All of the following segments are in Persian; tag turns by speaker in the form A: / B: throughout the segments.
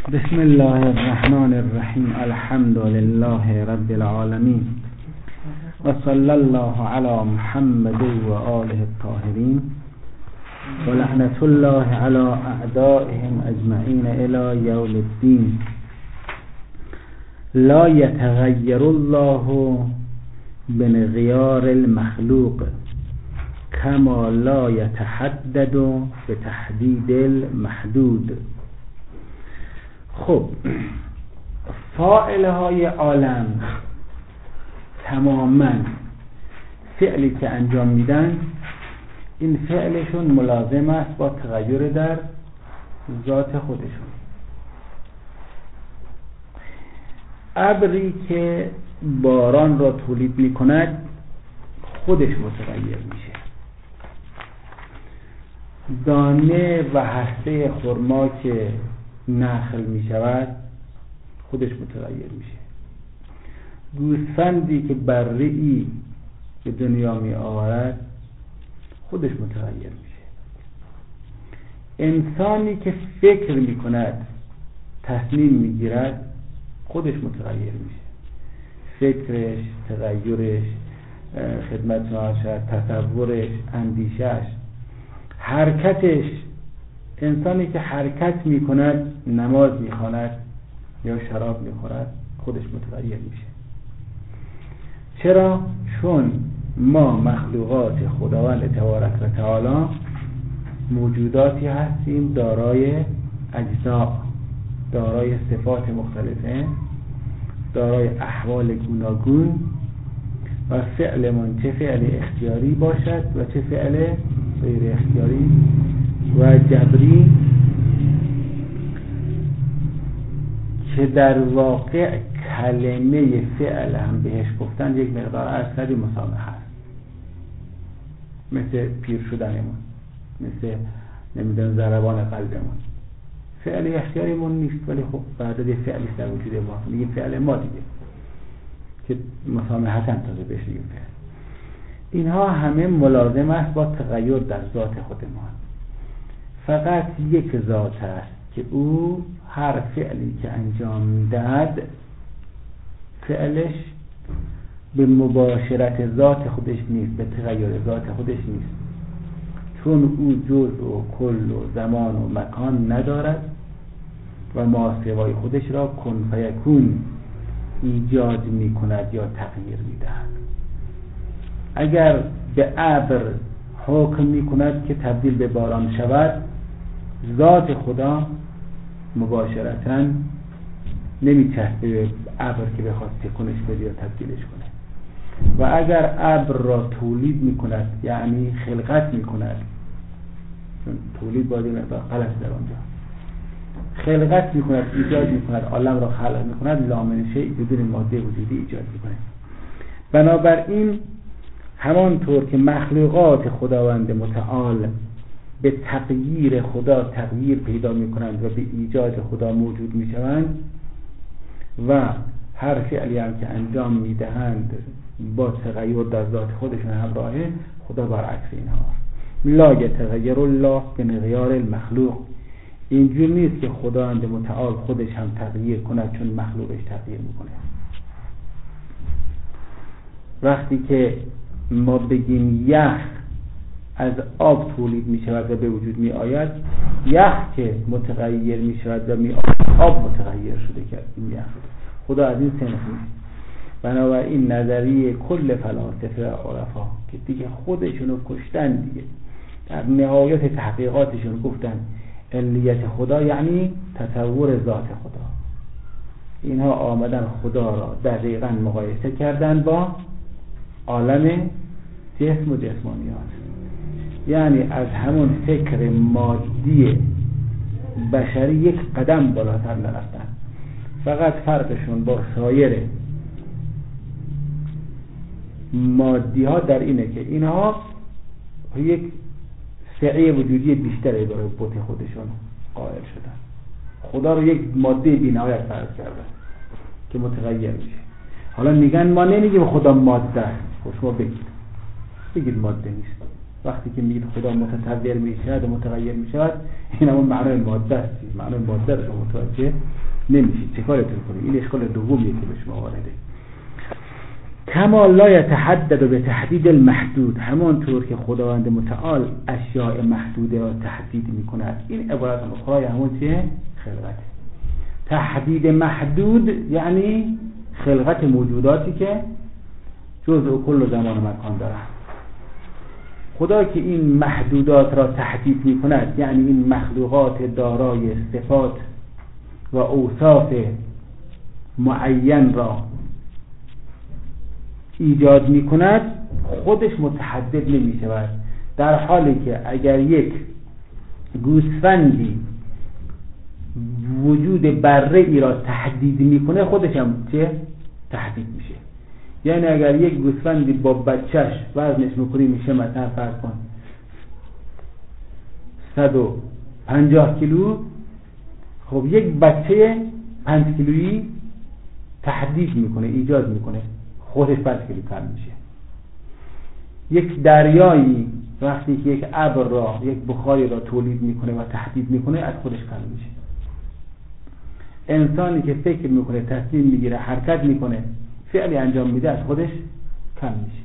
A: بسم الله الرحمن الرحیم. الحمد لله رب العالمین و صلی الله علی محمد و آله الطاهرین و لعنت الله علی اعدائهم اجمعین الی یوم الدین. لا یتغیر الله بانغیار المخلوق کما لا یتحدد بتحدید المحدود. خب، فاعله های عالم تماما فعلی که انجام میدن، این فعلشون ملازم است با تغییر در ذات خودشون. ابری که باران را تولید میکند خودش متغیر میشه. دانه و هسته خرما که نخل می شود خودش متغیر میشه. گوسفندی که بره‌ای به دنیا می آورد خودش متغیر میشه. انسانی که فکر می کند تصمیم می گیرد خودش متغیر میشه. فکرش، تغیرش، خدمت شما شد، تصورش، اندیشش، حرکتش. انسانی که حرکت می کند، نماز می خواند یا شراب می خورد خودش متغیر میشه. چرا؟ چون ما مخلوقات خداوند تبارک و تعالی موجوداتی هستیم دارای اجزا، دارای صفات مختلفه، دارای احوال گوناگون و فعلمون چه فعل اختیاری باشد و چه فعل غیر اختیاری و جبری، که در واقع کلمه فعل هم بهش گفتن یک مقدار اثری مسامح هست، مثل پیر شدنمون، مثل نمیدونم ضربان قلبمون. فعل اختیاریمون نیست، ولی خب بعد از فعلی در وجود ما میگیم فعل ما دیگه، که مسامحتاً تازه بهش میگیم فعل. اینها همه ملازم است با تغییر در ذات خود ما. فقط یک ذات است که او هر فعلی که انجام میدهد فعلش به مباشرت ذات خودش نیست، به تغییر ذات خودش نیست، چون او جزء و کل و زمان و مکان ندارد و ماسوای خودش را کن فیکون ایجاد می کند یا تغییر می دهد. اگر به ابر حکم می کند که تبدیل به باران شود، ذات خدا مباشرتاً نمی چسبه به ابر که بخواد تکونش بده یا تبدیلش کنه. و اگر ابر را تولید می کند، یعنی خلقت می کند، چون تولید باید مقدار غلط در آنجا، خلقت می کند، ایجاد می کند، عالم را خلق می کند، لا من شیء بدون ماده وجودی ایجاد می کند. بنابراین همانطور که مخلوقات خداوند متعال به تغییر خدا تغییر پیدا می کنند و به ایجاد خدا موجود می شوند و هر فعلی هم که انجام می دهند با تغییر در ذات خودشون همراهه، خدا برعکس اینها. لا یتغیر الله بانغیار المخلوق. اینجور نیست که خداوند متعال خودش هم تغییر کند چون مخلوقش تغییر می کنه. وقتی که ما بگیم یخ از آب تولید می شود و به وجود می آید، یخ که متغیر می شود و می آید، آب متغیر شده که این یخ شده. خدا از این صنف نیست. بنابراین نظریه کل فلاسفه و عرفا که دیگه خودشونو کشتن، دیگه در نهایت تحقیقاتشون گفتن علیت خدا یعنی تصور ذات خدا. اینها آمدن خدا را دقیقاً مقایسه کردن با عالم جسم و جسمانیات، یعنی از همون فکر مادی بشری یک قدم بالاتر نرفتن. فقط فرقشون با سایر مادی ها در اینه که اینها یک سعی وجودی بیشتری برای بت خودشون قائل شدن. خدا رو یک ماده بی‌نهایت فرض کردن که متغیر میشه. حالا میگن ما نمیگیم خدا ماده است. شما بگید ماده نیست. وقتی که میگید خدا متطور میشود و متغیر میشود، این همون معنای ماده است. معنای ماده رو متوجه نمیشید، چه کارتون کنید؟ این اشکال دومیه که به شما وارده. کما لا یتحدد به تحدید المحدود، همانطور که خداوند متعال اشیاء محدوده را تحدید میکند. این عبارت اخرای همون چیه؟ خلقت. تحدید محدود یعنی خلقت موجوداتی که جزء کل زمان و مکان دارند. خدا که این محدودات را تحدید میکند، یعنی این مخلوقات دارای صفات و اوصاف معین را ایجاد میکند، خودش متحدد نمیشود. در حالی که اگر یک گوسفندی وجود بره ای را تحدید میکنه، خودش هم چه؟ تحدید میشه. یعنی اگر یک گوسفندی با بچهش وزنش میکنی میشه مثلا فرض کن 150 کیلو، خب یک بچه 5 کیلویی تحدید میکنه، ایجاد میکنه، خودش 5 کیلو کم میشه. یک دریایی وقتی که یک ابر را، یک بخاری را تولید میکنه و تحدید میکنه، از خودش کم میشه. انسانی که فکر میکنه، تصمیم میگیره، حرکت میکنه، فعلی انجام میده، از خودش کم میشه.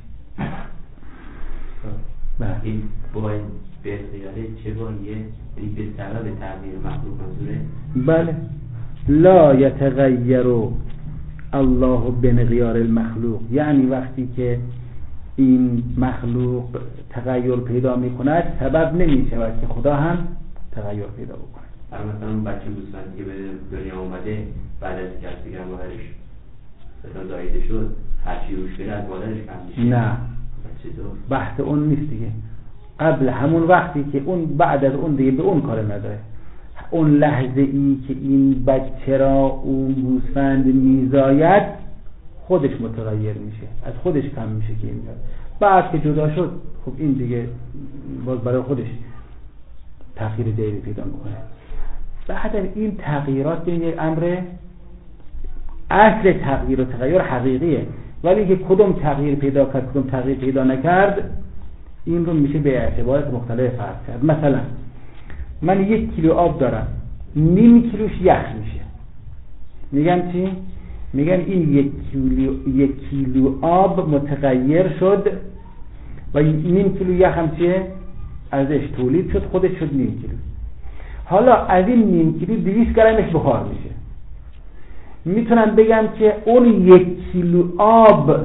B: این باید به اختیاره چه باید به سبب تغییر مخلوق منظوره؟
A: بله. لا یتغیر الله بانغیار المخلوق، یعنی وقتی که این مخلوق تغییر پیدا میکند، سبب نمیشود که خدا هم تغییر پیدا بکنه.
B: مثلا اون بچه گوسفندی که به دنیا اومده بعد از اینکه از دیگر مادرش مثلا زایده شد، هرچی روش بره از مادرش کم میشه؟
A: نه، بحث اون نیست دیگه. قبل همون وقتی که اون، بعد از اون دیگه به اون کار نداره. اون لحظه ای که این بچه را اون گوسفند میزاید، خودش متغیر میشه، از خودش کم میشه که این میاد. بعد که جدا شد، خب این دیگه باز برای خودش تغییر جدیدی پیدا میکنه. بعد این تغییرات یک امر، اصل تغییر و تغییر حقیقیه، ولی که کدوم تغییر پیدا کرد کدوم تغییر پیدا نکرد، این رو میشه به اعتبارات مختلف فرض کرد. مثلا من 1 کیلو آب دارم، نیم کیلوش یخ میشه. میگن چی؟ میگن این 1 کیلو آب متغیر شد و نیم کیلو یخ هم چیه؟ ازش تولید شد، خودش شد نیم کیلو. حالا از این نیم کیلو 200 گرمش بخار میشه. میتونم بگم که اون 1 کیلو آب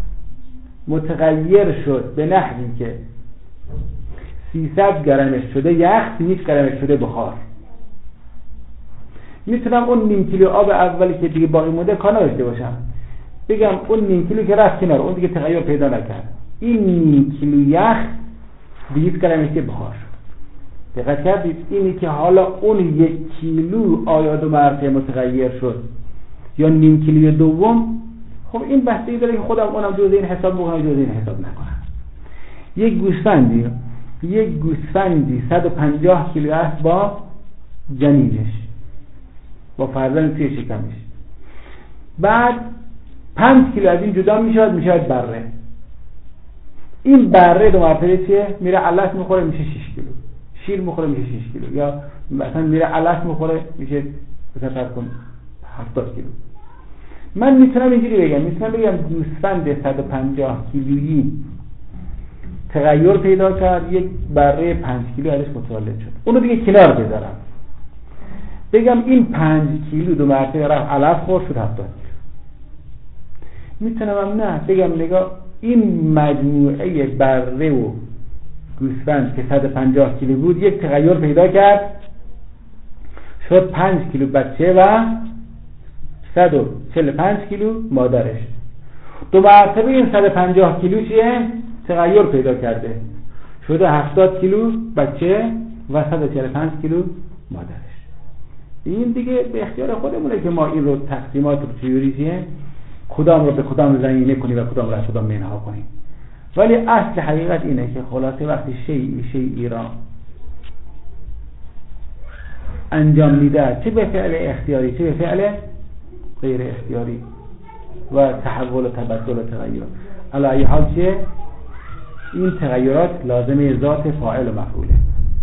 A: متغیر شد به نحوی که 300 گرمش شده یخ، 200 گرمش شده بخار. میتونم اون نیم کیلو آب اولی که دیگه باقی مونده کار نداشته باشم، بگم اون نیم کیلو که رفت کنار، اون دیگه تغییر پیدا نکرد، این نیم کیلو یخ 200 گرمش بخار شد. دقت کردید؟ اینی که حالا اون 1 کیلو آیا دو مرتبه متغیر شد یا نیم کیلوی دوم، خب این بحثی داره که خودم اونم جزء این حساب بکنم، جزء این حساب نکنم. یک گوسفندی 150 کیلو است با جنینش، با فرزند توی شکمش. بعد 5 کیلو از این جدا میشود بره. این بره دو مرتبه چیه؟ میره علف میخوره میشه 6 کیلو، شیر میخوره میشه 6 کیلو، یا مثلا میره علف میخوره میشه مثلا 70 کیلو. من میتونم اینجوری بگم گوسفند 150 کیلویی تغییر پیدا کرد، یک بره 5 کیلو ازش متولد شد، اونو دیگه کنار بذارم، بگم این 5 کیلو دو مرتبه رفت علف خورد شد 70 کیلو. میتونم هم نه بگم نگاه این مجموعه بره و گوسفند که 150 کیلو بود یک تغییر پیدا کرد، شد 5 کیلو بچه و 145 کیلو مادرش. دو مرتبه این 150 کیلو چیه؟ تغییر پیدا کرده، شده 70 کیلو بچه و 145 کیلو مادرش. این دیگه به اختیار خودمونه که ما این رو تقسیمات رو چجوری چیه، کدام رو به کدام زمینه کنیم و کدام رو از کدام منها کنیم. ولی اصل حقیقت اینه که خلاصه وقتی شیئی را انجام میده، چه به فعل اختیاری چه به فعل غیر اختیاری و تحول و تبدل و تغییر، علی ای حال چیه؟ این تغیرات لازم ذات فاعل و مفعوله.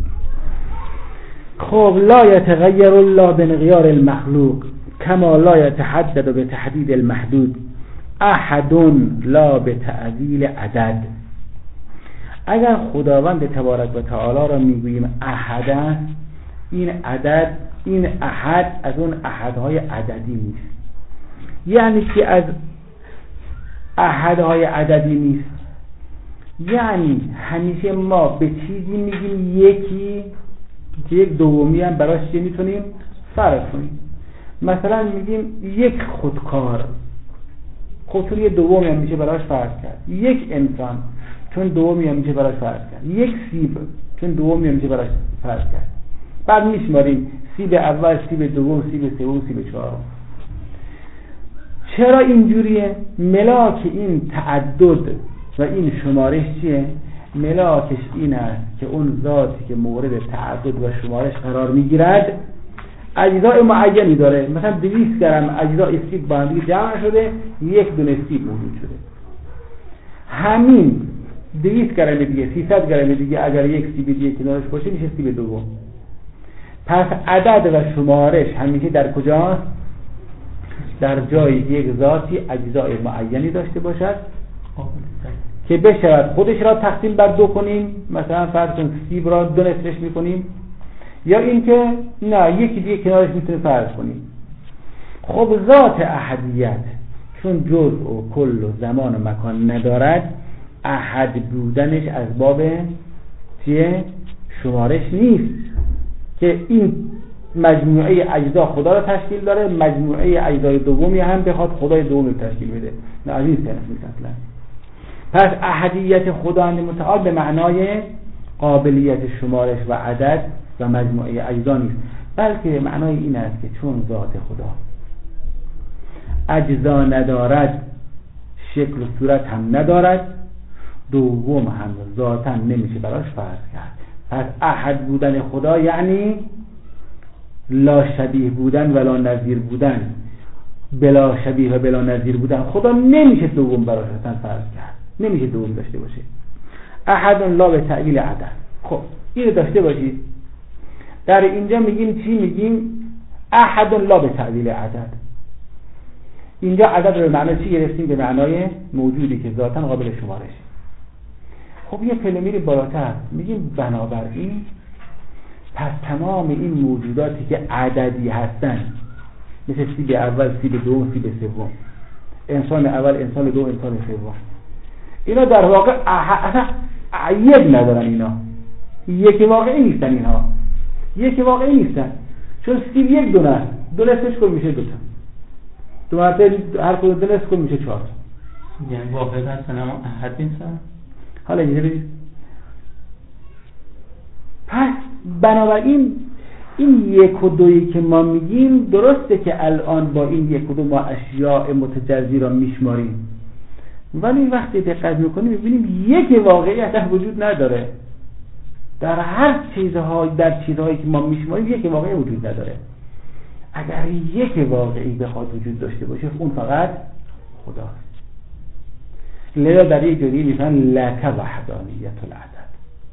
A: خب لا يتغير الله بانغيار المخلوق كما لا يتحدد بتحديد المحدود احد لا بتعدیل عدد. اگر خداوند تبارک و تعالی را میگوییم احد است، این عدد، این احد از اون احدهای عددی نیست. یعنی که از احدهای عددی نیست، یعنی همیشه ما به چیزی میگیم یکی که یک دومی هم براش چه میتونیم فرض کنیم. مثلا میگیم یک خودکار، خب چون یه دومی هم میشه براش فرض کرد. یک انسان چون دومی هم میشه براش فرض کرد. یک سیب چون دومی هم میشه براش فرض کرد. بعد میشماریم سیب اول، سیب دوم، سیب سوم، سیب چهارم. چرا اینجوریه؟ ملاک این تعدد و این شمارش چیه؟ ملاکش این است که اون ذاتی که مورد تعدد و شمارش قرار میگیرد اجزای معینی داره. مثلا 200 گرم اجزای سیب با هم جمع شده، یک دونه سیب موجود شده. همین 200 گرم دیگه، 300 گرم دیگه اگر یک سیب دیگه کنارش باشه میشه سیب دوم. پس عدد و شمارش همیشه در کجاست؟ در جای یک ذاتی اجزای معینی داشته باشد که بشود خودش را تقسیم بر دو کنیم، مثلا فرض کن سیب را دو نصفش میکنیم، یا اینکه نه یکی دیگه کنارش میتونه فرض کنیم. خب ذات احدیت چون جزء و کل و زمان و مکان ندارد، احد بودنش از باب چیه؟ شمارش نیست که این مجموعه اجزا خدا را تشکیل داره، مجموعه اجزای دومی هم بخواد خدای دومی تشکیل بده. نه از این سنف نیست اصلا. پس احدیت خداوند متعال به معنای قابلیت شمارش و عدد و مجموعه اجزا نیست، بلکه معنای این است که چون ذات خدا اجزا ندارد، شکل و صورت هم ندارد، دوم هم ذاتا نمیشه براش فرض کرد. پس احد بودن خدا یعنی لا شبیه بودن ولا نظیر بودن، بلا شبیه و بلا نظیر بودن. خدا نمیشه دوم براش اصلا فرض کرد، نمیشه دوم داشته باشه. احد لا به تعیین عدد. خب اینو داشته باشید. در اینجا میگیم چی؟ میگیم احد لا به تعیین عدد. اینجا عدد رو به معنای چی گرفتیم؟ به معنای موجودی که ذاتاً قابل شمارش. خب یه پله میریم بالاتر، میگیم بنابراین پس تمام این موجوداتی که عددی هستن، مثل سیب اول، سیب دوم، سیب سوم، انسان اول، انسان دوم، انسان سوم، اینا در واقع اصلا یک ندارن. اینا یک واقعی نیستن. اینها یک واقعی نیستن، چون سیب یک دونه، دو نصفش کن میشه دوتا، دو مرتبه هر کدوم دو نصف کن میشه 4.
C: یعنی واقعی هستن اما احد نیستن.
A: حالا اینجا ببینید. پس بنابراین این یک و دویی که ما میگیم درسته که الان با این یک و دو ما اشیاء متجزی را میشماریم، ولی وقتی دقت میکنیم میبینیم یک واقعی اصلا وجود نداره. در هر چیزهای، در چیزهایی که ما میشماریم یک واقعی وجود نداره. اگر یک واقعی بخواد وجود داشته باشه اون فقط خداست. لذا در یک جایی میگن لک وحدانیت العدد.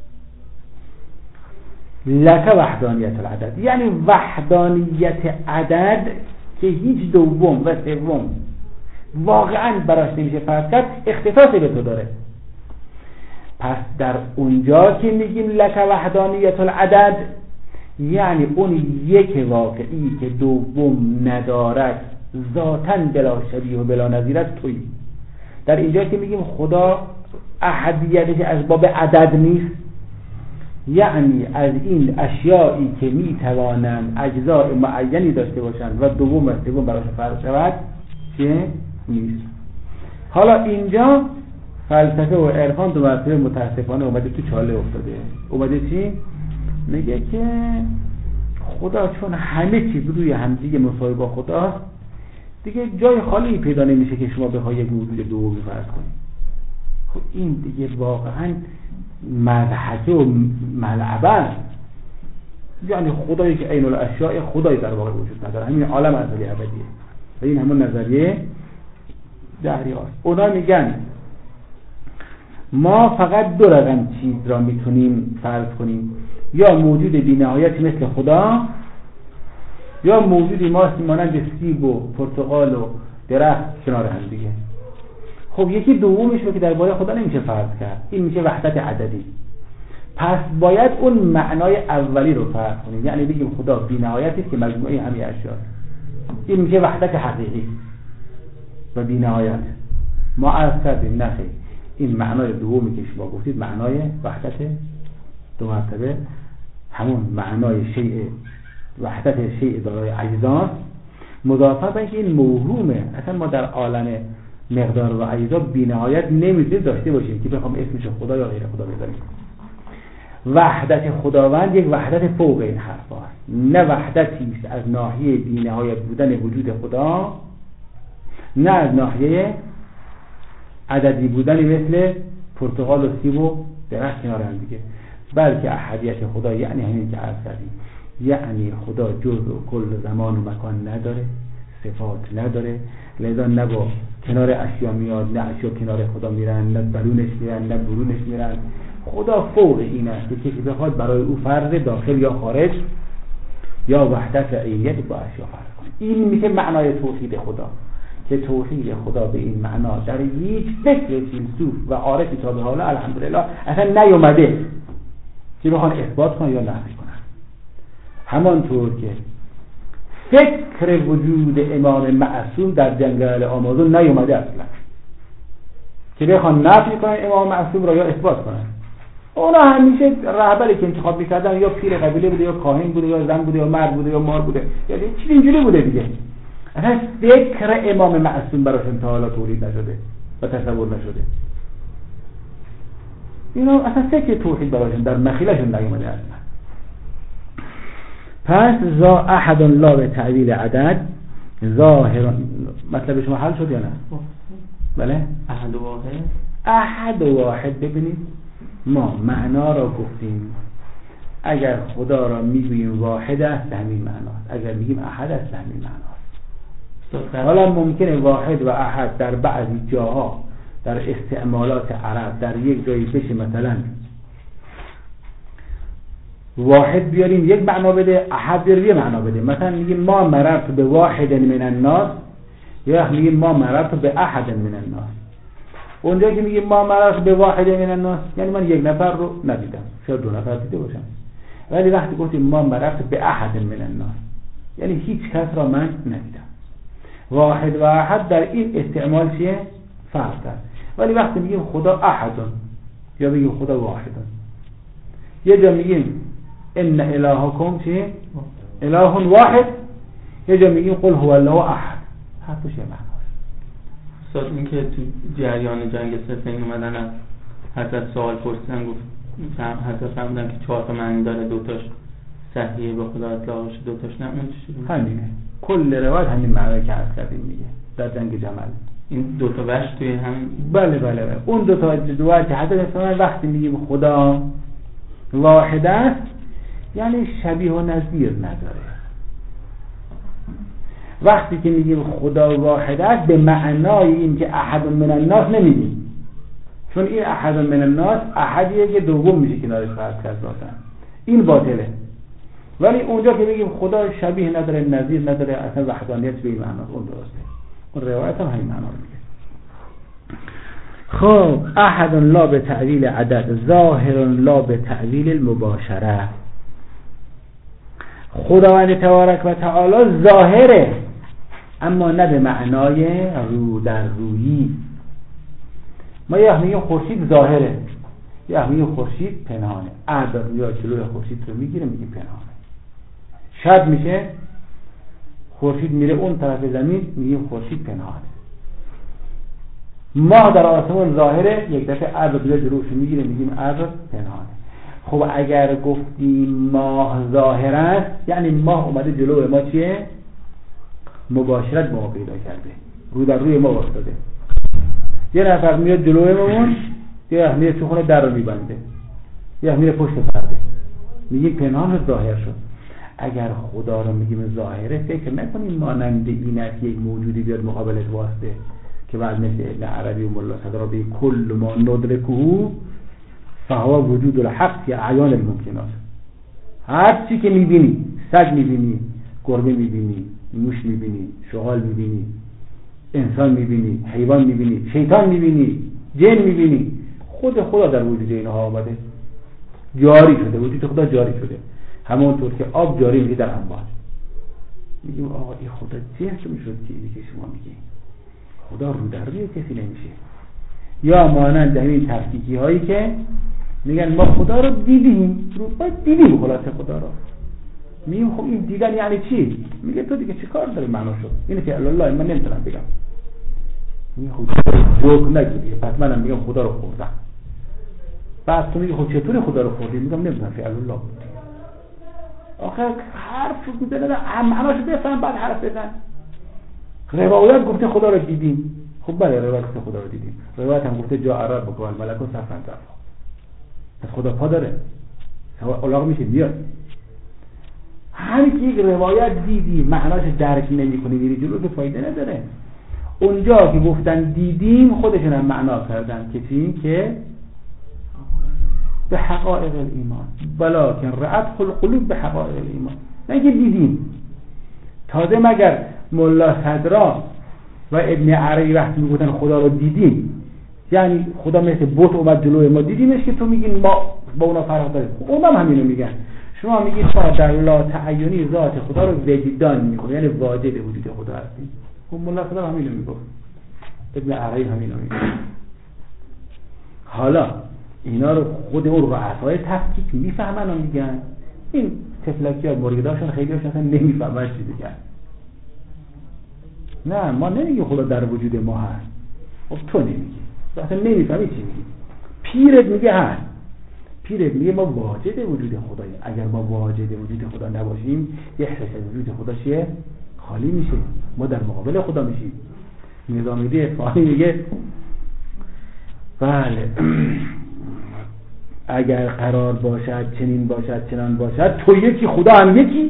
A: لک وحدانیت العدد یعنی وحدانیت عدد که هیچ دوم و سوم واقعا براش نمیشه فرض کرد، اختصاص به تو داره. پس در اونجا که میگیم لک وحدانیت العدد یعنی اون یک واقعی که دوم ندارد، ذاتاً بلا شبیه و بلا نظیر است، تویی. در اینجا که میگیم خدا احدیتش از باب عدد نیست، یعنی از این اشیایی که میتوانند اجزاء معینی داشته باشند و دوم و سوم براش فرض شود چه نیست. حالا اینجا فلسفه و عرفان دو مرتبه متاسفانه اومده تو چاله افتاده. اومده چی؟ میگه که خدا چون همه چیز روی همدیگه مساوی با خداست، دیگه جای خالی پیدا نمیشه که شما بخوای یک موجود دومی فرض کنید. خب این دیگه واقعا مذهب و ملعبه است. یعنی خدایی که عین الاشیاء، خدایی در واقع وجود نداره، همین عالم ازلی ابدیه. و این همون نظریه دهری هاست. اونا میگن ما فقط دو رقم چیز را میتونیم فرض کنیم، یا موجود بی‌نهایتی مثل خدا، یا موجودی مانند سیب و پرتقال و درخت کنار هم دیگه. خب یکی دومش رو که درباره خدا نمیشه فرض کرد، این میشه وحدت عددی. پس باید اون معنای اولی رو فرض کنیم، یعنی بگیم خدا بی‌نهایتی است که مجموعه همه اشیاست. این میشه وحدت حقیقی و بی‌نهایت. ما عرض کردیم نه خیر، این معنای دومی که شما گفتید معنای وحدت دو مرتبه، همون معنای شیء، وحدت شیء دارای اجزاست، مضافه به اینکه این موهومه. اصلا ما در عالم مقدار و اجزا بی‌نهایت نمیتونیم داشته باشیم که بخوام اسمش خدا یا غیر خدا بذاریم. وحدت خداوند یک وحدت فوق این حرف هست، نه وحدتی است از ناحیه بی‌نهایت بودن وجود خدا، نه از ناحیه عددی بودن مثل پرتقال و سیب و درخت کنار هم دیگه، بلکه احدیت خدا یعنی همین که عرض کردیم، یعنی خدا جزء و کل زمان و مکان نداره، صفات نداره، لذا نه با کنار اشیا میاد، نه اشیا کنار خدا میرن، نه درونش میرن نه برونش میرن. خدا فوق این است که کسی بخواد برای او فرض داخل یا خارج یا وحدت عینیت با اشیا فرض کنه. این میشه معنای توحید خدا، که توحید خدا به این معنا در هیچ فکر فیلسوف و عارفی تا به حالا الحمدلله اصلا نیومده که بخوان اثبات کنن یا نفی کنن. همانطور که فکر وجود امام معصوم در جنگل آمازون نیومده اصلا که بخوان نفی کنن امام معصوم را یا اثبات کنن. اونا همیشه رهبری که انتخاب میکردن یا پیر قبیله بوده یا کاهن بوده یا زن بوده یا مرد بوده یا مار بوده، یعنی چیز اینجوری بوده دیگه. اصلا فکر امام معصوم براشون تا حالا تولید نشده و تصور نشده. اینا اصلا فکر توحید براشون در مخیلشون نیومده اصلا. پس احد لا به تعویل عدد ظاهر. مطلب شما حل شد یا نه؟ بله؟
C: احد واحد.
A: احد واحد. ببینید ما معنا را گفتیم، اگر خدا را میگوییم واحد است همین معناست، اگر میگیم احد است همین معناست. حالا ممکنه واحد و احد در بعضی جاها در استعمالات عرب در یک جایی بشه، مثلا واحد بیاریم یک معنا بده، احد بیاریم یک معنا بده. مثلا میگیم ما مررت به واحد من الناس، یا میگیم ما مررت به احد من الناس. اونجا که میگیم ما مررت به واحد من الناس یعنی من یک نفر رو ندیدم، شاید دو نفر دیده باشم. ولی وقتی گفتیم ما مررت به احد من الناس یعنی هیچ کس را من ندیدم. واحد و احد در این استعمال چیه؟ فرق داره. ولی وقتی میگیم خدا احدن یا بگیم خدا واحدن، یه جا میگیم ان الهکم چیه؟ اله واحد، یه جا میگیم قل هو الله احد. هر دوش معناست.
C: استاد این که تو جریان جنگ صفین اومدن از حضرت سوال پرسیدن، گفت حضرت فهمیدن که 4 تا معنی داره، دوتاش صحیحه به خدا اطلاق شده، دوتاش نه. اون چی؟
A: همینه. کل روایت همین معنی که عرض کردیم میگه در جنگ جمل.
C: این دو تا وجه توی همین.
A: بله. اون دو تا روایت که حضرت فرمودن وقتی میگیم خدا واحد است یعنی شبیه و نظیر نداره. وقتی که میگیم خدا واحد است به معنای این که احد من الناس نمیگیم، چون این احد من الناس احدیه که دوم میشه کنارش فرض کرد ذاتاً، این باطله. ولی اونجا که میگیم خدا شبیه نداره، نظیر نداره، اصلا وحدانیت به این معناست، اون درسته. اون روایت هم همین معنا میگه. خب احد لا به تعویل عدد ظاهر لا به تعویل المباشره. خداوند تبارک و تعالی ظاهره اما نه به معنای رو در رویی. ما یه میگیم خورشید ظاهره، یه میگیم خورشید پنهانه. ابر یا جلوی خورشید رو میگیره میگیم پنهانه. شب میشه خورشید میره اون طرف زمین میگیم خورشید پنهانه. ماه در آسمان ظاهره، یک دفعه ابر بیاد جلوش میگیره میگیم ابر پنهانه. خب اگر گفتیم ماه ظاهر است یعنی ماه اومده جلوی ما چیه؟ مباشرت با ما پیدا کرده، رو در روی ما واسطه. یه نفر میاد جلوی مامون، یه میره تو خونه در رو میبنده، یه میره پشت پرده، میگیم پنهان ظاهر شد. اگر خدا رو میگیم ظاهره فکر نکنیم مانند این است یک موجودی بیاد مقابلت واسطه، که بعد مثل ابن عربی و ملا صدرا به کل ما ندرکه فهو وجود الحق فی اعیان الممکنات. هر چی که میبینی، سگ میبینی، گربه میبینی، موش میبینی، شغال میبینی، انسان میبینی، حیوان میبینی، شیطان میبینی، جن میبینی، خود خدا در وجود اینها آمده، جاری شده، وجود خدا جاری شده، همونطور که آب جاری میشه در انبار. میگیم آقا این خدا جنس میشد که اینی که شما میگیم خدا رو در روی کسی نمیشه. یا مانند همین تفکیکی هایی که میگن ما خدا رو دیدیم، رو باید دیدیم خلاصه خدا رو. میگیم خب این دیدن یعنی چی؟ میگه تو دیگه چی کار داری معنا شد؟ اینه که الله من نمیتونم بگم. میگه خب جوک نگیری، پس منم میگم خدا رو خوردم. بعد تو میگه خب چطوری خدا رو خوردی؟ میگم نمیتونم فعل الله بود. آخه حرف میزنه معناشو بفهم بعد حرف بزن. روایت گفته خدا رو دیدیم. خب بله روایت گفته خدا رو دیدیم. روایت هم گفته جا عرب بکن ملک و صفن صفا. پس خدا پا داره. علاقه میشه میاد. همین که یک روایت دیدی معناش درک نمی‌کنی میری جلو که فایده نداره. اونجا که گفتن دیدیم خودشون هم معنا کردن که چی؟ که به حقایق الایمان بلکن رأت القلوب به حقایق الایمان، نه که دیدیم. تازه مگر ملا صدرا و ابن عربی وقتی میگفتن خدا رو دیدیم یعنی خدا مثل بت اومد جلوی ما دیدیمش که تو میگین ما با اونا فرق داریم؟ اونا هم همینو میگن. شما میگید ما در لا تعینی ذات خدا رو وجدان میکنه، یعنی واجد وجود خدا هستیم. خب ملا صدرا همینو میگفت، ابن عربی همینو میگفت. حالا اینا رو خود اون رؤسای تفکیک میفهمن و میگن، این تفلکی ها مریداشون خیلی هاشون اصلا نمیفهمن چی میگن. نه ما نمیگیم خدا در وجود ما هست. خب تو نمیگی، تو اصلا نمیفهمی چی میگی. پیرت میگه هست، پیرت میگه ما واجد وجود خداییم. اگر ما واجد وجود خدا نباشیم یه احساس وجود خدا چیه؟ خالی میشه، ما در مقابل خدا میشیم. نظامی اصفهانی میگه بله اگر قرار باشد چنین باشد چنان باشد تو یکی خدا هم یکی.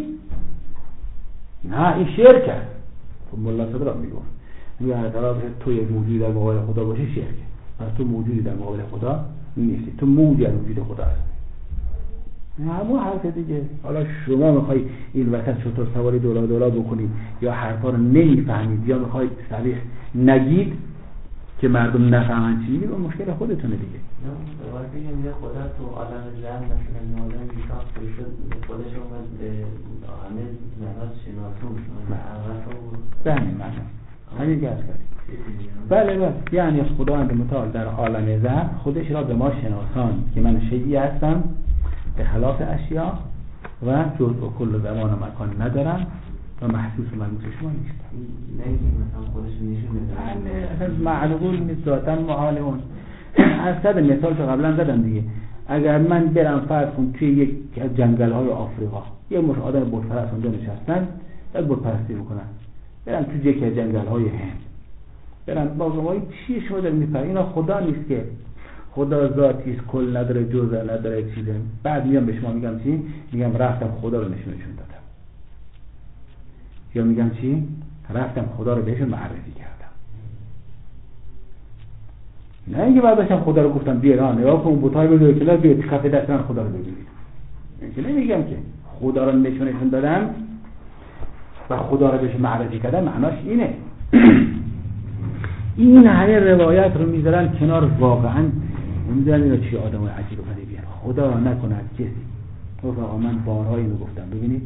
A: نه این شرک است. خب ملا صدرا میگفت میگه هر قرار باشد تو یک موجودی در مقابل خدا باشی شرک، پس تو موجودی در مقابل خدا نیستی، تو موجودی از وجود خدا هستی. همون حرف دیگه. حالا شما میخوای این وسط شطور سواری دولا بکنید یا حرفا رو نمیفهمید یا میخواید صریح نگید که مردم نفهمن چی میگید، اون مشکل خودتونه دیگه.
B: نه وقتی میگه خدا تو عالم زن مثلا عالم بیشاخ شد خودش اومد به همه معناش شناسون
A: به همین معنا همین گرد کردیم. بله یعنی خدا متعال در عالم زن خودش را به ما شناسان که من شیعی هستم به خلاف اشیا و جزء و کل زمان و مکان ندارم و محسوس و ملموس شما نیستم.
B: نمیگیم مثلا خودش نشون میده
A: اصلا معلوم نیست ذاتاً محال اون. از صد مثال که قبلا زدم دیگه. اگر من برم فرض کن توی یک از جنگل های آفریقا یه مش آدم بت پرست اونجا نشستن بعد بت پرستی میکنن، برم توی یک از جنگل های هند برم باقی چی شما دارید میفرمایید اینا خدا نیست که خدا ذاتی است، کل نداره، جزء نداره، چیزه. بعد میام به شما میگم چی؟ میگم رفتم خدا رو نشون دادم. یا میگم چی؟ رفتم خدا رو بهشون معرفی کردم. نه اینکه بعد داشتم خدا رو گفتم بیا نگاه کن بت‌های بزرگ کلا بیا کف دست من خدا رو ببینید. اینکه نمیگم که خدا رو نشون دادم و خدا رو بهش معرفی کردم معناش اینه. این همه روایت رو میذارن کنار، واقعا نمیدونم اینا چی آدمای عجیب و غریبی هستن. خدا نکنه از کسی آقا من بارها اینو گفتم ببینید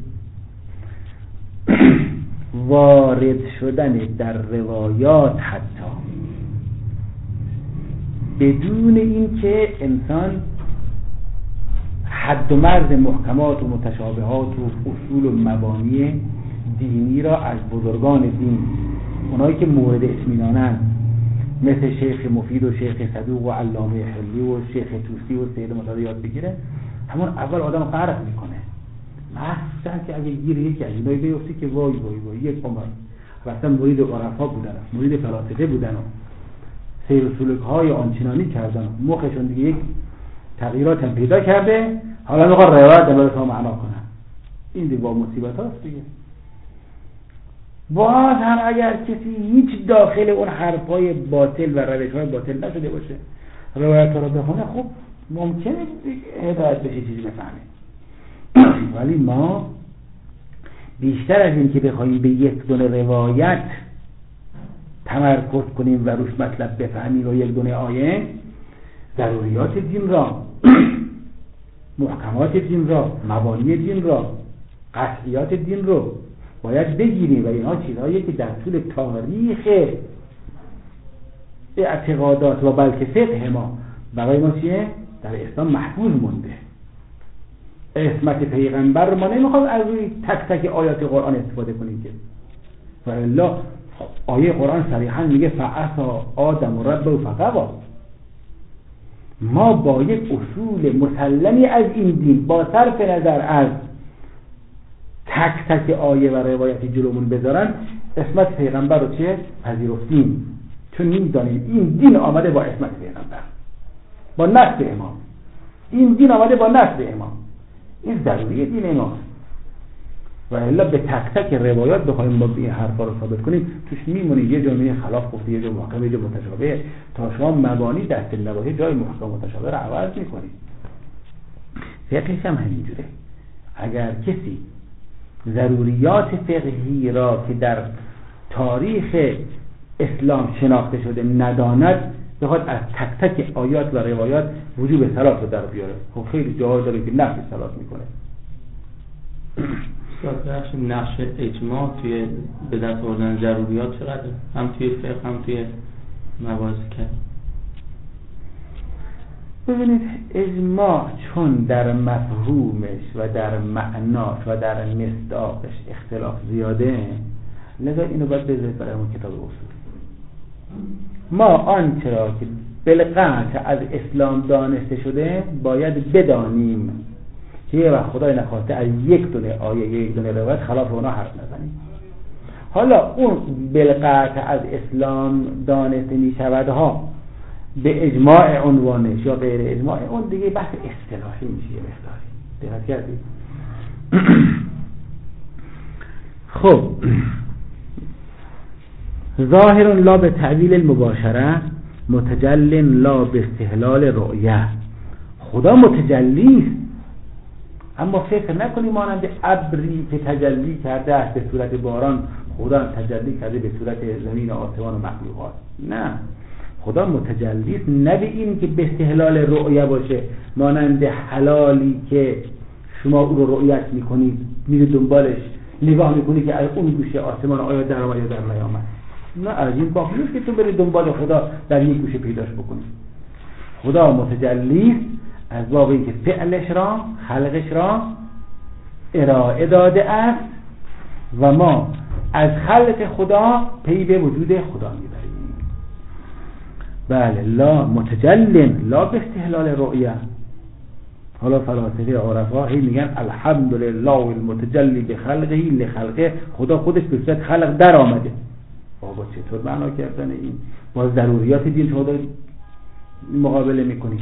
A: وارد شدن در روایات حتی بدون اینکه انسان حد و مرز محکمات و متشابهات و اصول و مبانی دینی را از بزرگان دین، اونایی که مورد اطمینانن مثل شیخ مفید و شیخ صدوق و علامه حلی و شیخ توسی و سید مطهری یاد بگیره، همون اول آدم غرق میکنه. مثلا که اگه گیر یکی از اینایی بیفتی که وای یک عمر رفتن مرید عرفا بودن، مرید فلاسفه بودن و سیر و سلوک های آنچنانی کردن، مخشون دیگه یک تغییرات هم پیدا کرده، حالا میخواد روایت دلالت ها معنا کنن. این دیگه با مصیبت هاست دیگه. باز هم اگر کسی هیچ داخل اون حرفای باطل و روش‌های باطل نشده باشه روایت رو بخونه، خب ممکنه هدایت بشه، چیزی بفهمه. ولی ما بیشتر از این که بخوایم به یک دونه روایت تمرکز کنیم و روش مطلب بفهمیم و یک دونه آیه، ضروریات دین را، محکمات دین را، مبانی دین را، قطعیات دین رو باید بگیریم و اینها چیزهایی که در طول تاریخ اعتقادات و بلکه فقه ما برای ما چیه؟ در اسلام محفوظ مونده. عصمت پیغمبر ما نمیخواد از روی تک تک آیات قرآن استفاده کنیم که والا آیه قرآن صریحا میگه فعصا آدم ربه فغوا. ما با یک اصول مسلمی از این دین با صرف نظر از تک تک آیه و روایتی جلومون بذارن عصمت پیغمبر رو چه؟ پذیرفتیم، چون میدانیم این دین آمده با عصمت پیغمبر، با نصب امام. این دین آمده با نصب امام، این ضروری دین ماست. و الا به تک تک روایات بخوایم ما این حرفا رو ثابت کنیم توش میمونه یه جمله خلاف گفته، یه جمله محکم، یه جمله متشابه، تا شما مبانی دست نواهی جای محکم متشابه رو عوض میکنید. فقهش هم همینجوره. اگر کسی ضروریات فقهی را که در تاریخ اسلام شناخته شده نداند، بخواد از تک تک آیات و روایات وجوب صلات رو در بیاره، خب خیلی جاهای داره که نفی صلات میکنه.
C: نقش اجماع توی به دست آوردن ضروریات چقدر؟ هم توی فقه هم توی مباحث کرد.
A: ببینید اجماع چون در مفهومش و در معناش و در مصداقش اختلاف زیاده، لذا اینو باید بذارید برای اون کتاب اصول. ما آنچه را که بالقطع از اسلام دانسته شده باید بدانیم که یه وقت خدای نخواسته از یک دونه آیه یک دونه روایت خلاف اونا حرف نزنیم. حالا اون بالقطع از اسلام دانسته می شود ها به اجماع عنوانش یا غیر اجماع اون دیگه بحث اصطلاحی میشه. یه مقداری دقت کردید؟ خب ظاهر لا به تعویل المباشره متجل لا به استحلال رؤیه. خدا متجلی است، اما فکر نکنیم مانند ابری که تجلی کرده است به صورت باران خدا تجلی کرده به صورت زمین و آسمان و مخلوقات. نه، خدا متجلی است، نه به این که به استحلال رؤیه باشه مانند حلالی که شما او رو رؤیت میکنید، میرید دنبالش نگاه میکنید که از اون گوشه آسمان آیا در آمد یا در نیامد. نه، از این باب نیست که تو برید دنبال خدا در یک گوشه پیداش بکنید. خدا متجلی است از باب اینکه فعلش را، خلقش را ارائه داده است و ما از خلق خدا پی به وجود خدا میبریم. بله، لا متجل لا به استحلال رؤیه. حالا فلاسفه عرفا هی میگن الحمدلله المتجلی به خلقه لخلقه، خدا خودش به صورت خلق در آمده. بابا چطور معنا کردن این؟ با ضروریات دین شما دارید مقابله میکنید.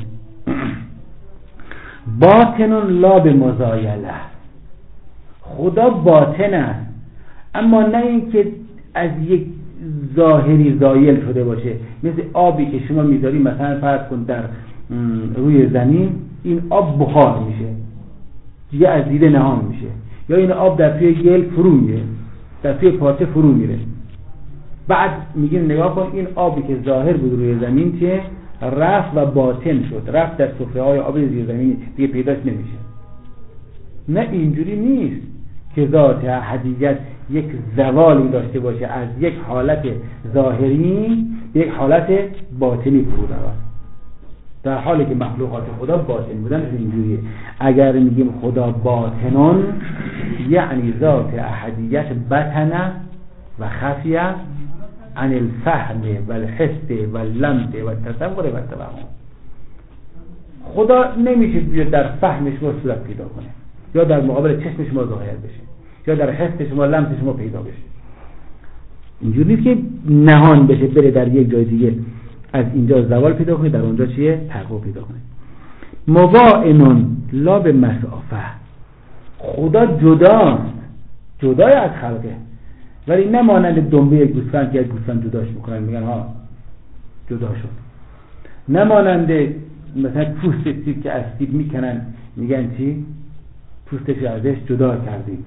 A: باطن لا به مزایله، خدا باطن است اما نه اینکه از یک ظاهری زایل شده باشه، مثل آبی که شما میذاری مثلا فرض کن در روی زمین، این آب بخار میشه دیگه از دیده نهان میشه، یا این آب در توی گل فرو میره، در توی پارچه فرو میره، بعد میگیم نگاه کن این آبی که ظاهر بود روی زمین چه رفت و باطن شد، رفت در صفحه های آب زیر زمین دیگه پیداش نمیشه. نه، اینجوری نیست که ذات احدیت یک زوالی داشته باشه از یک حالت ظاهری به یک حالت باطنی فرو رود، در حالی که مخلوقات خدا باطن بودن اینجوریه. اگر میگیم خدا باطنون یعنی ذات احدیت بطنه و خفیه عن الفهم و الحس و اللمس و التصور و التوهم. خدا نمیشه بیاد در فهمش ما صورت پیدا کنه، یا در مقابل چشم شما ظاهر بشه، یا در حس شما لمس شما پیدا بشه. اینجوری نیست که نهان بشه بره در یک جای دیگه از اینجا زوال پیدا کنه در اونجا چیه تقوا پیدا کنه. مباینون لا به مسافه، خدا جدای از خلقه، ولی نه مانند دنبه گوسفند که از گوسفند جداش میکنن میگن ها جدا شد، نه مانند مثلا پوست سیب که از سیب میکنن میگن چی؟ پوستش ازش جدا کردیم،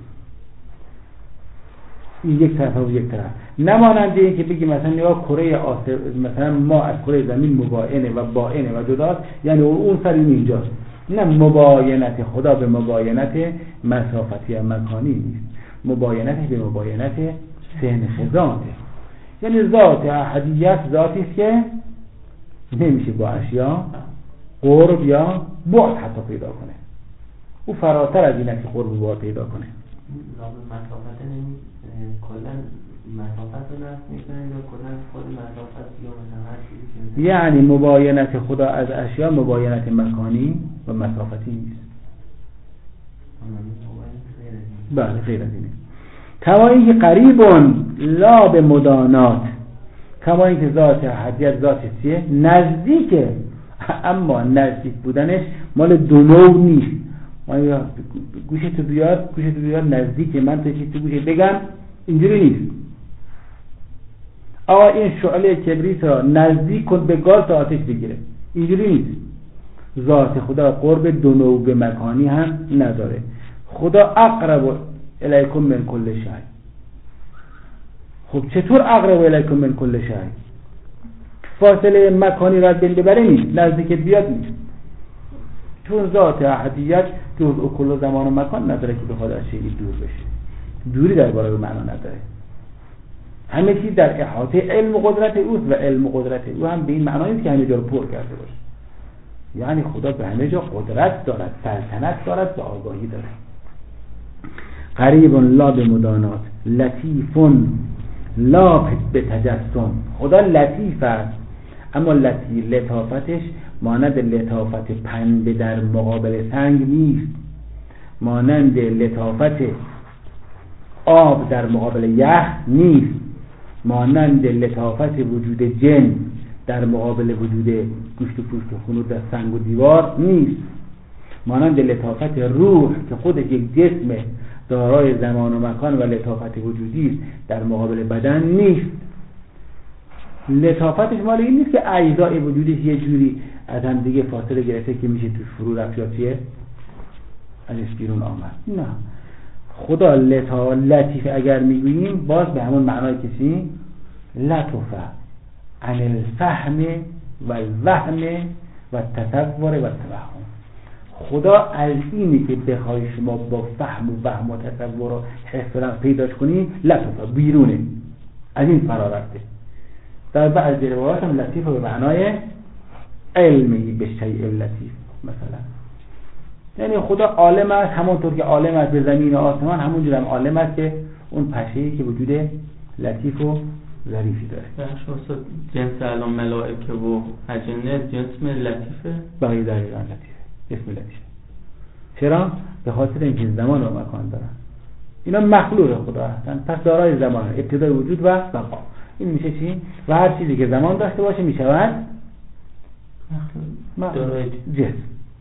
A: این یک طرف و یک طرف. نه مانند این که بگی مثلا نگاه کره آسف مثلا ما از کره زمین مباینه و باینه و جداست، یعنی اون سر این اینجاست. نه، مباینت خدا به مباینت مسافتی و مکانی نیست، مباینت به مباینت سن خزانه. یعنی ذات احدیت ذاتی است که نمیشه با اشیا قرب یا بعد حتی پیدا کنه، او فراتر از اینه که قرب و بعد پیدا کنه.
B: مسافت کلا مسافت رو نفت میکنه یا کلا خود مسافت یا مثلا هر چیزی که
A: یعنی مباینت خدا از اشیا مباینت مکانی و مسافتی نیست. بله غیر از اینه. کما اینکه قریبون لا به مدانات، کما اینکه ذات احدیت ذات چیه؟ نزدیکه، اما نزدیک بودنش مال دونو نیست. ما گوشتو بیار نزدیکه، من تو چیزی تو گوشت بگم، اینجوری نیست. آقا این شعله کبریت را نزدیک کن به گاز تا آتش بگیره، اینجوری نیست. ذات خدا قرب دونو به مکانی هم نداره. خدا اقرب الیکم من کل شیء. خب چطور اقرب الیکم من کل شیء؟ فاصله مکانی را بین ببره نیست، نزدیک بیاد نیست. چون ذات احدیت جز کل زمان و مکان نداره که بخواد از چیزی دور بشه. دوری در برای معنا نداره. همه چیز در احاطه علم و قدرت اوست و علم و قدرت او هم به این معنی نیست که همه جا رو پر کرده باشه. یعنی خدا به همه جا قدرت دارد، سلطنت دارد و آگاهی دارد. قریب لا به مدانات، لطیف لا به تجسم. خدا لطیف است، اما لطافتش مانند لطافت پنبه در مقابل سنگ نیست، مانند لطافت آب در مقابل یخ نیست، مانند لطافت وجود جن در مقابل وجود گوشت و پوست و خون در سنگ و دیوار نیست، مانند لطافت روح که خودش یک جسم دارای زمان و مکان و لطافت وجودی است در مقابل بدن نیست. لطافتش مال این نیست که اجزای وجودش یه جوری از هم دیگه فاصله گرفته که میشه توش فرو رفت یا چیه ازش بیرون آمد. نه، خدا لطیف اگر میگوییم باز به همون معنای کسی لطفه عن الفهم و الوهم و تصور و توهم. خدا از اینی که بخوای شما با فهم و وهم و تصور و حس پیداش کنی لطفه بیرونه، از این فرا رفته. در بعضی روایات هم لطیف به معنای علمی به شیء لطیف مثلا، یعنی خدا عالم است، همونطور که عالم است به زمین و آسمان، همونجور هم عالم است که اون پشه‌ای که وجود لطیف و ظریفی داره.
C: بخش جنس الان ملائکه و اجنه جنس لطیفه؟
A: بقیه دقیقا لطیفه، اسم لطیفه. چرا؟ به خاطر اینکه زمان و مکان دارن. اینا مخلوق خدا هستن، پس دارای زمان، ابتدای وجود و بقا. این میشه چی؟ و هر چیزی که زمان داشته باشه میشود
C: دارای
A: جسم.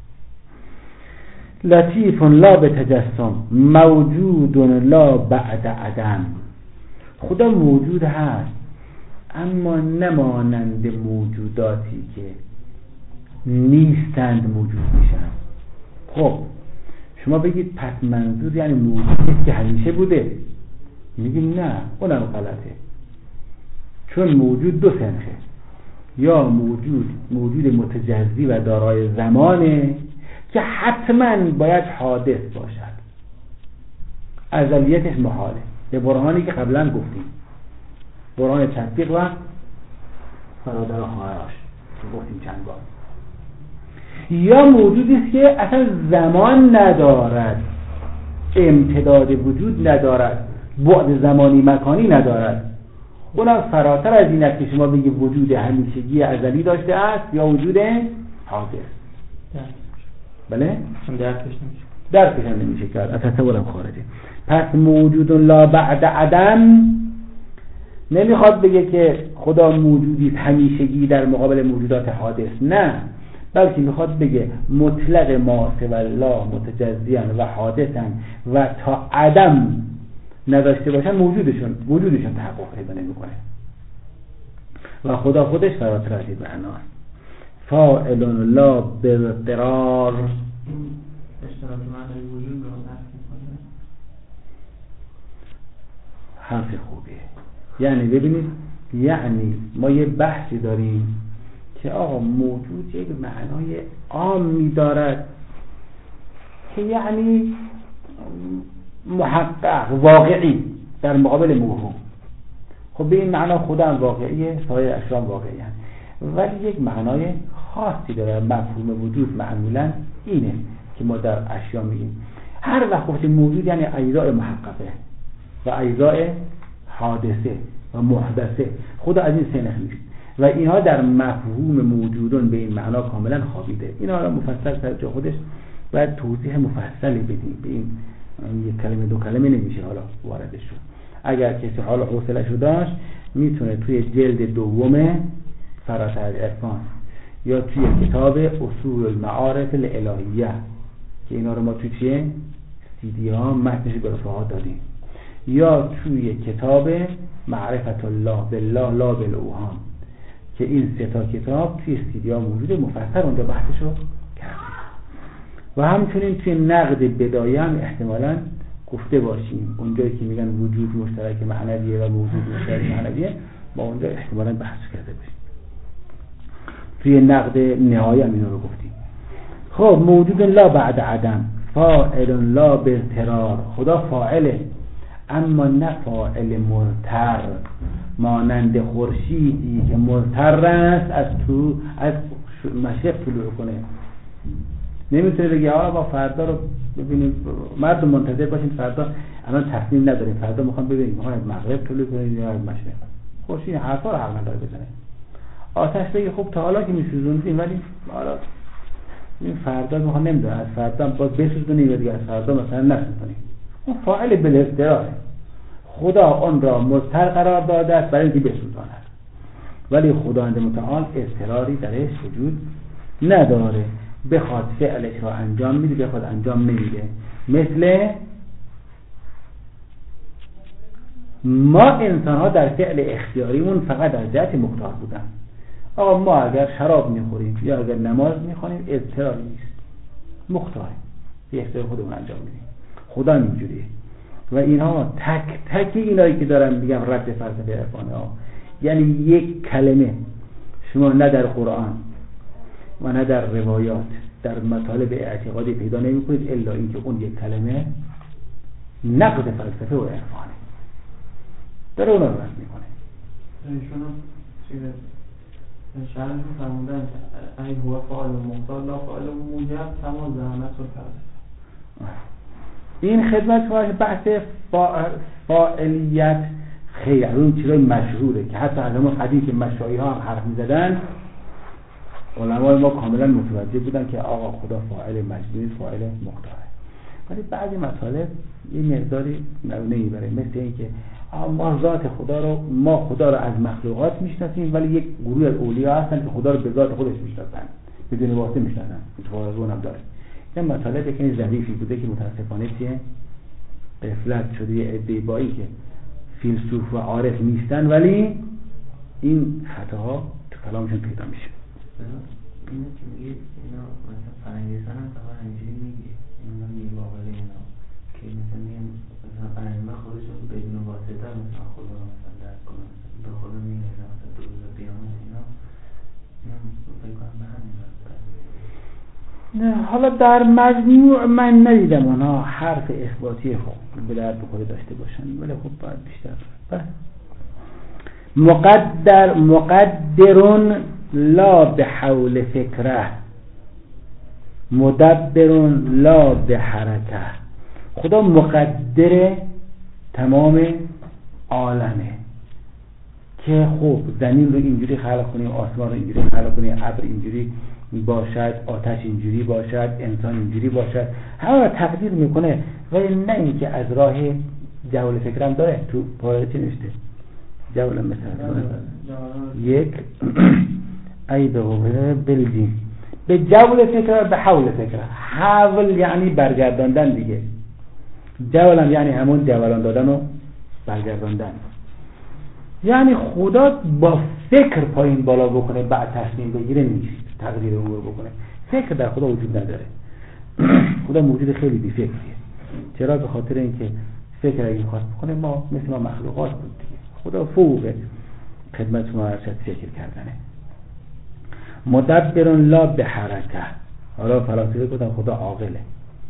A: لطیف لا به تجسم، موجود لا بعد عدم. خدا موجود هست اما نمانند موجوداتی که نیستند موجود میشن. خب شما بگید پس منظور یعنی موجودی که همیشه بوده؟ میگیم نه، اونم غلطه. چون موجود دو سنخه، یا موجود متجزی و دارای زمانه که حتما باید حادث باشد، ازلیتش محاله، به برهانی که قبلا گفتیم، برهان تطبیق و فرادر خواهرش گفتیم چند بار. یا موجودی است که اصلا زمان ندارد، امتداد وجود ندارد، بعد زمانی مکانی ندارد. اونم فراتر از این است که شما بگید وجود همیشگی ازلی داشته است یا وجود حادث. بله؟ درکش هم نمیشه کرد، از تصورم خارجه. پس موجود لا بعد عدم نمیخواد بگه که خدا موجودی همیشگی در مقابل موجودات حادث، نه، بلکه میخواد بگه مطلق ما سوی الله متجزیان و حادثن و تا عدم نداشته باشن وجودشون تحقق پیدا نمیکنه. و خدا خودش فراتر از این معناست. فاعل لا باضطرار.
C: اشتراک معنای وجود رو نفی میکنه.
A: حرف خوبیه. یعنی ببینید، یعنی ما یه بحثی داریم که آقا موجود یک معنای عامی دارد که یعنی محقق واقعی در مقابل موهوم. خب به این معنا خدا هم واقعیه، سایر اشیاء واقعی هست، ولی یک معنای خاصی داره. مفهوم وجود معمولا اینه که ما در اشیاء میگیم. هر وقت گفتیم موجود یعنی اجزاء محققه و اجزاء حادثه و محدثه. خدا از این سنخ نیست و اینها در مفهوم موجودون به این معنا کاملا خوابیده. اینا را مفصل در جا خودش باید توضیح مفصلی بدیم. به این یک کلمه دو کلمه نمیشه حالا واردش شد. اگر کسی حالا حوصله‌شو داشت میتونه توی جلد دوم فراتر عرفان یا توی کتاب اصول المعارف الالهیه که اینا رو ما توی چیه؟ CD ها متنش به رفعات دادیم، یا توی کتاب معرفت الله بالله لا بالاوهام که این سه تا کتاب توی CD ها موجوده، مفصل اونجا بحثشو کردیم. و همچنین توی نقد بدایه هم احتمالاً گفته باشیم، اونجایی که میگن وجود مشترک معنویه و موجود مشترک معنویه، با اونجا احتمالاً بحث کرده باشیم. توی نقد نهایی هم اینا رو گفتیم. خب موجود لا بعد عدم، فاعل لا باضطرار. خدا فاعله اما نه فاعل مضطر، مانند خورشیدی که مضطر است از مشرق طلوع کنه. نمیتونه بگه آقا فردا رو ببینیم، مردم منتظر باشین فردا، الان تصمیم نداریم فردا میخوام ببینیم میخوام از مغرب طلوع کنیم یا از مشرق. خورشید حرفا رو حق نداره بزنه. آتش بگه خب تا حالا که میسوزوندیم ولی حالا این فردا میخوام نمیدونم از فردا باز بسوزونیم یا دیگه از فردا مثلا نسوزونیم. اون فاعل بالاضطراره. خدا اون را مضطر قرار داده است برای اینکه بسوزاند، ولی خداوند متعال اضطراری درش وجود نداره. بخواد فعلش را انجام میده، بخواد انجام نمیده. مثل ما انسان ها در فعل اختیاریمون فقط در جهت مختار بودن. آقا ما اگر شراب میخوریم یا اگر نماز میخونیم اضطراری نیست، مختاریم، به اختیار خودمون انجام میدیم. خدا اینجوریه. و اینها تک تک اینایی که دارم میگم رد فلسفه عرفانی ها، یعنی یک کلمه شما نه در قرآن و نه در روایات در مطالب اعتقادی پیدا نمی کنید الا اینکه اون یک کلمه نقد فلسفه و عرفانه داره اون رو رد میکنه.
C: ایشون شرحشون فرمودن ای هو فاعل مختار لا فاعل موجب کما زحمت و فلسفه.
A: این خدمت بحث فاعلیت خیلی اون چیزای مشهوره که حتی از همون قدیم که مشایی ها هم حرف میزدن علمای ما کاملا متوجه بودن که آقا خدا فاعل مجبوری، فاعل مختاره. ولی بعضی مطالب یه مقداری نمیبره، مثل این که ما ذات خدا رو از مخلوقات میشناسیم ولی یک گروه از اولیاء هستن که خدا رو به ذات خودش میشناسن، بدون واسطه میشناسن. اتفاقا هم داره. این مطالب که ظریفی بوده که متاسفانه چیه غفلت شده یه عده بایی که فیلسوف و عارف نیستن ولی این خطاها تو کلامشون پیدا میشه.
B: اینه که میگه اینا مثلا فرنگستان هم فقط اینجوری میگه اینا میگه باقل اینا که مثلا میگه مثلا فرنگستان خودشون بدون واسطه مثلا خدا مثلا درک کنن به خدا میگه مثلا دو روز بیامت اینا فکر کنم به همین
A: نه. حالا در مجموع من ندیدم اونها حرف اثباتی خوب به درد بخوره داشته باشن، ولی خب باید بیشتر مقدرون لا بحول فکره مدبرون لا بحرکه. خدا مقدر تمام عالمه که خب زمین رو اینجوری خلق کنیم، آسمان رو اینجوری خلق کنیم، ابر اینجوری باشد، آتش اینجوری باشد، انسان اینجوری باشد، همه رو تقدیر میکنه. ولی نه اینکه از راه جول فکرم داره. تو پاره چی نوشته؟ جول مثلا یک ای به قوله بلجین به جول فکر به حول فکر. حول یعنی برگرداندن دیگه. جولن یعنی همون جولان دادن و برگرداندن. یعنی خدا با فکر پایین بالا بکنه بعد تصمیم بگیره نیست، تقدیر امور بکنه. فکر در خدا وجود نداره. خدا موجود خیلی بی فکریه. چرا؟ به خاطر اینکه فکر اگه می‌خواست بکنه ما مثل ما مخلوقات بود دیگه. خدا فوق خدمت ما ارشد فکر کردنه. مدبر لا به حرکه. حالا فلاسفه گفتن خدا عاقله.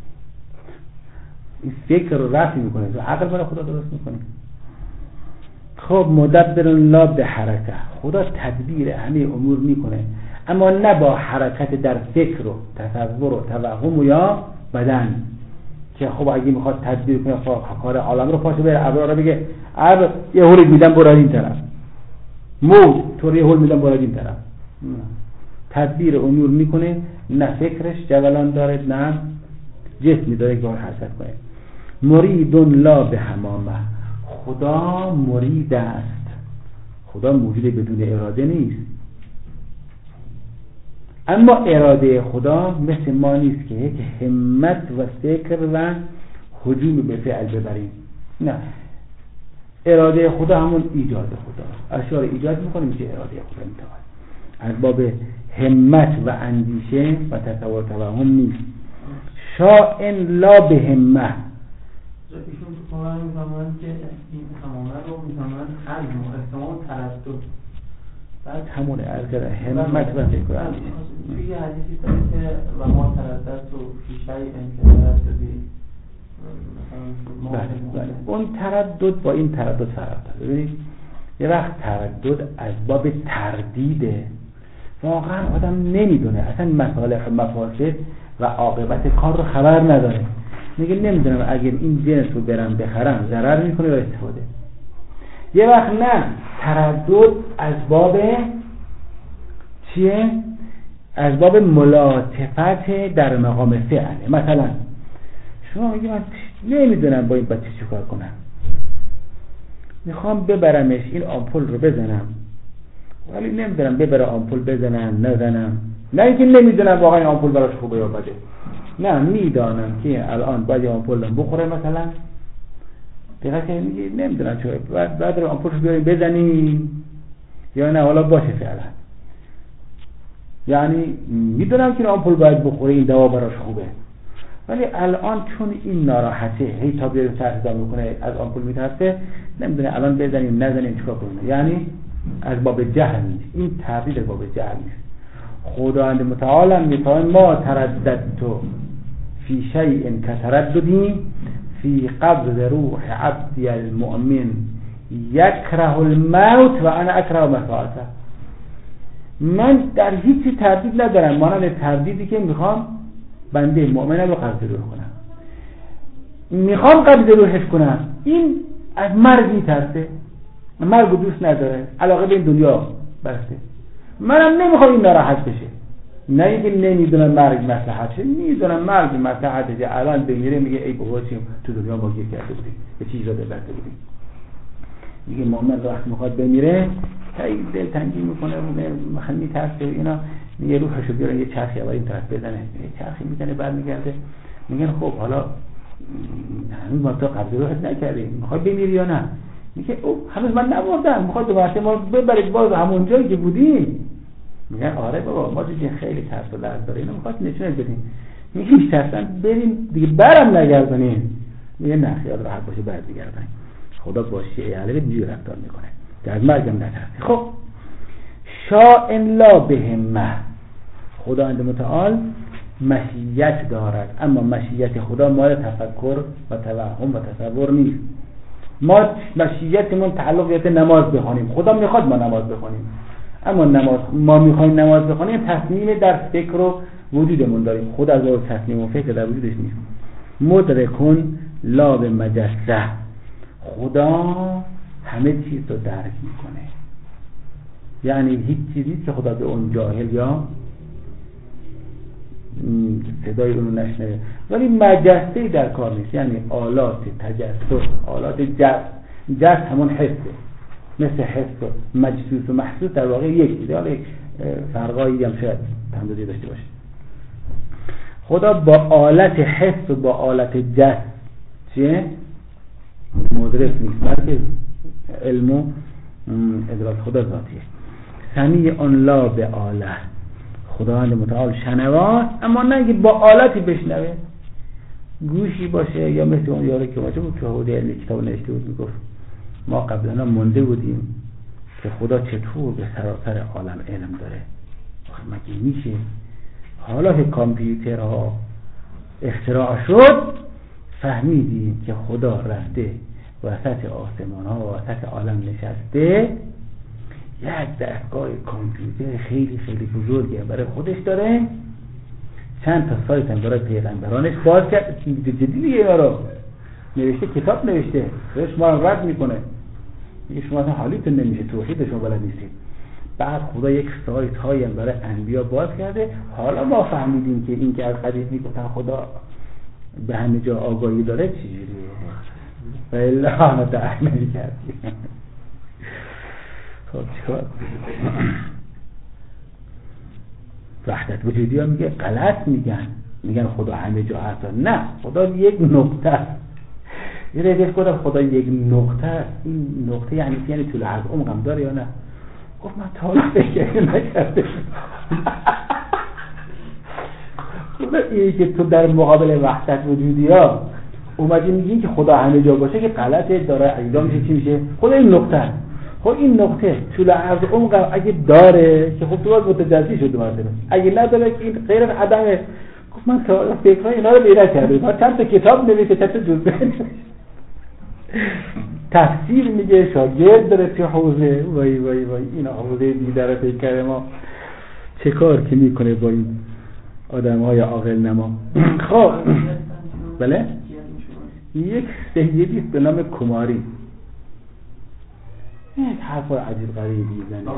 A: این فکر رو رفع میکنه، تو عقل برای خدا درست میکنه. خب مدبر لا به حرکه، خدا تدبیر همه امور میکنه، اما نه با حرکت در فکر و تصور و توهم و یا بدن که خب اگه میخواد تدبیر کنه کار عالم رو پاشه بره ابر رو بگه ابر یه هول میدم برای این طرف، موج تو یه هول میدم برای این طرف. تدبیر امور میکنه، نه فکرش جولان داره نه جسمی داره که حرکت کنه. مرید لا به همامه، خدا مرید است، خدا موجود بدون اراده نیست. اما اراده خدا مثل ما نیست که یک همت و فکر و هجوم به فعل ببریم. نه، اراده خدا همون ایجاد خدا، اشیاء ایجاد میکنه میشه اراده خدا. انتقال از باب همت و اندیشه و تصور توهم نیست. شائن لا به همه،
B: ایشون تو کاملا میفهمن که این همامه رو میفهمن حلم و احتمال تردد. بعد
A: همونه از همت و فکر و اندیشه.
B: توی یه حدیثی داره که و ما تردد تو فی شیء که ترددی
A: بله. اون تردد با این تردد فرق داره. ببینید یه وقت تردد از باب تردیده، واقعا آدم نمیدونه اصلا مصالح و مفاسد و عاقبت کار رو خبر نداره، میگه نمیدونم اگر این جنس رو برم بخرم ضرر میکنه یا استفاده. یه وقت نه، تردد از باب چیه؟ از باب ملاطفت در مقام فعله. مثلا شما میگی من نمیدونم با این بچه چیکار کنم، میخوام ببرمش این آمپول رو بزنم، ولی نمیدونم ببره آمپول بزنم نزنم. نه اینکه نمیدونم واقعا این آمپول براش خوبه یا بده، نه میدانم که الان باید آمپول رو بخوره مثلا، دیگه که میگی نمیدونم چه بعد رو آمپولش بیاریم بزنیم یا نه حالا باشه فعلا. یعنی میدونم که این آمپول باید بخوره، این دوا براش خوبه، ولی الان چون این ناراحته هی تا بیاریم تحصیل میکنه از آمپول میترسه، نمیدونه الان بزنیم نزنیم چیکار کنیم. یعنی از باب جهل نیست، این تردید باب جهل نیست. خداوند متعال میفرماید ما ترددت فی شیء کترددی فی قبض روح عبدی المؤمن یکره الموت و انا اکره مساعته. من در هیچی تردید ندارم، مانند تردیدی که میخوام بنده مؤمنم رو قبض روح کنم، میخوام قبض روحش کنم، این از مرگ میترسه، مرگو دوست نداره، علاقه به این دنیا بسته، منم نمیخوام این ناراحت بشه. نه اینکه نمیدونم مرگ مصلحتشه، میدونم مرگ مصلحتشه، الان بمیره میگه ای بابا چیم تو دنیا ما گیر کرده بودیم به چیز رو برده بودیم. میگه مؤمن وقتی میخواد بمیره خیلی دلتنگی میکنه، مثلا میترسه اینا، میگه روحشو بیارن یه چرخی اول این طرف بزنه، یه چرخی میزنه برمیگرده، میگن خب حالا هنوز ما تو قبض روحت نکردیم، میخوای بمیری یا نه؟ میگه او هنوز من نمردم، میخواد دوباره ما ببرید باز همون جایی که بودیم. میگن آره بابا ما دیگه خیلی ترس و لرز داره، اینو میخواد نشونت بدیم. میگه هیچ ترسن بریم دیگه برم نگردونیم. میگه نه خیال راحت باشه برمیگردن. خدا با شیعه علیه اینجوری رفتار میکنه که از مرگم نترسی. خب شائن لا بهمه، خداوند متعال مشیت دارد، اما مشیت خدا مال تفکر و توهم و تصور نیست. ما مشیتمون تعلق به نماز بخونیم، خدا میخواد ما نماز بخونیم، اما نماز ما میخوایم نماز بخونیم تصمیم در فکر و وجودمون داریم، خدا از اون تصمیم و فکر در وجودش نیست. مدرکون لا به مجسه، خدا همه چیز رو درک میکنه، یعنی هیچ چیزی که خدا به اون جاهل یا صدای اونو نشنوه، ولی مجسه در کار نیست، یعنی آلات تجسس، آلات جس همون حسه، مثل حس و مجسوس و محسوس در واقع یکیه، حالا یک فرقایی هم شاید تمدیدی داشته باشه. خدا با آلت حس و با آلت جس چیه؟ مدرک نیست، بلکه علم و ادراک خدا ذاتیه. سمیع لا به آله، خداوند متعال شنواست اما نه اینکه با آلتی بشنوه، گوشی باشه یا مثل اون یاره که باشه بود که حوضه علمی کتاب نوشته بود میگفت ما قبلا مونده بودیم که خدا چطور به سراسر عالم علم داره. آخه مگه میشه؟ حالا که کامپیوترها اختراع شد فهمیدیم که خدا رفته وسط آسمان ها و وسط عالم نشسته، یک دستگاه کامپیوتر خیلی خیلی بزرگی برای خودش داره، چند تا سایت هم برای پیغمبرانش باز کرد، جدیدیه یارو نوشته، کتاب نوشته، شما رو رد میکنه، میگه شما اصلا حالیتون نمیشه، توحید شما بلد نیستید. بعد خدا یک سایت هایی هم برای انبیا باز کرده. حالا ما فهمیدیم که این که از قدیم میگفتن خدا به همه جا آگاهی داره چجوریه و الا متعهد کردیم. خب چیکار وحدت وجودی ها میگه غلط میگن خدا همه جا هست. نه، خدا یک نقطه است. یه رفیق گفتم خدا یک نقطه است. این نقطه یعنی طول عرض عمقم داره یا نه؟ گفت من تا حالا فکر نکرده. خدا اینی که تو در مقابل وحدت وجودی ها اومدی میگی که خدا همه جا باشه که غلطه، داره ایجا میشه چی میشه؟ خدا این نقطه است. خب این نقطه طول عرض عمق اگه داره که خب تو باید متجزی شده مرتبه، اگه نداره که این غیر از عدمه. گفت من فکرهای اینا رو بیرد کرده، من چند تا کتاب نویسه، چند تا جزبه تفسیر میگه، شاگرد داره توی حوزه. وای وای وای این حوزه دیداره فکر ما چه کار که میکنه با این آدم های عاقل نما. خب بله، یک سیدی به نام کماری یک حرف عجیب غریبی زنه.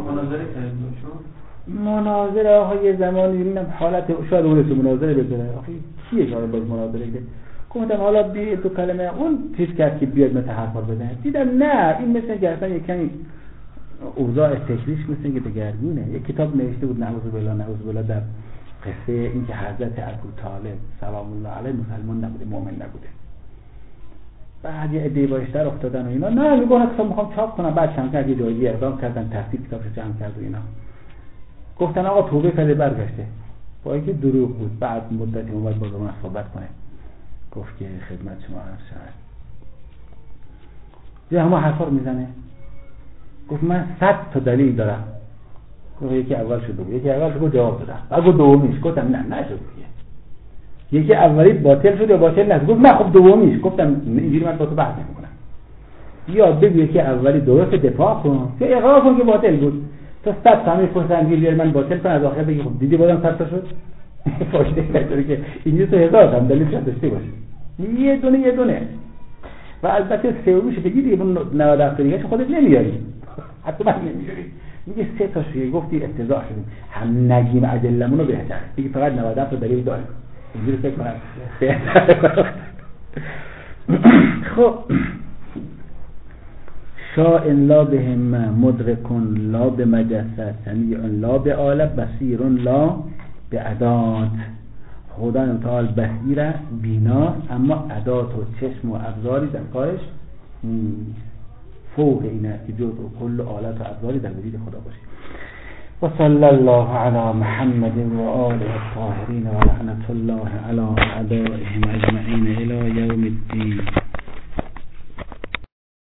A: مناظره آقا یه زمانی میبینم حالت شاید اونست مناظره بزنه. آخه کیه که باید مناظره که گفتم حالا بی تو کلمه اون چیز کرد که بیاد مثل حرفا بزنه. دیدم نه، این مثل که اصلا یک کمی اوضاع فکریش مثل که دگرگونه. یک کتاب نوشته بود نعوذ بالله در قصه این که حضرت ابو طالب سلام الله علیه مسلمان نبوده، مؤمن نبوده. بعد یه عده باش در افتادن و اینا، نه میگن اصلا میخوام چاپ کنم، بعد چند تا یه جایی اقدام کردن تفسیر کتابش جمع کرد و اینا. گفتن آقا توبه کرده برگشته. با اینکه دروغ بود. بعد مدتی اومد با من صحبت کنه، گفت که خدمت شما عرض شود. یه همه حرفا رو میزنه. گفت من 100 تا دلیل دارم. گفت یکی اول شد، یکی اول شد جواب دادم. بعد گفت دومیش. گفتم نه نشد دیگه. یکی اولی باطل شد یا باطل نشد؟ گفت نه خب دومیش. گفتم اینجوری من با تو بحث نمی‌کنم. یا بگو یکی اولی درست دفاع کن، یا اقرار کن که باطل بود. تو 100 تا میپرسن بیار من باطل کنم، از آخر بگی خب دیدی بازم 100 تا شد. فایده نداره که اینجوری تو 1000 تا دلیل داشته باشی. یه دونه. و البته سومیش بگی دیگه اون 90 تا دیگه خودت نمیاری. حتی من نمیاری. میگه 3 تا شویه گفتی افتضاح شدیم. هم نگیم ادلمونو بهتره. دیگه فقط 90 تا دلیل داره. اینجوری فکر کنم خب شاء لا بهم مدرک لا بمجسد سمیع لا بعالم بصیر لا بعداد. خدا تعالی بصیر بینا اما عداد و چشم و ابزاری در کارش فوق اینه که جزء کل آلت و ابزاری در وجود خدا باشه. وصلى الله على محمد وآله الطاهرين ولعنة الله على أعدائهم أجمعين إلى يوم الدين.